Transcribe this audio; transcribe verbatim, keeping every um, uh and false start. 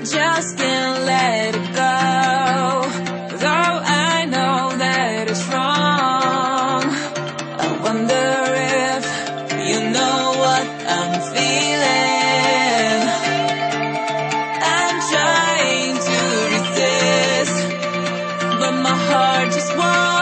just can't let it go. Though I know that it's wrong, I wonder if you know what I'm feeling. I'm trying to resist, but my heart just won't.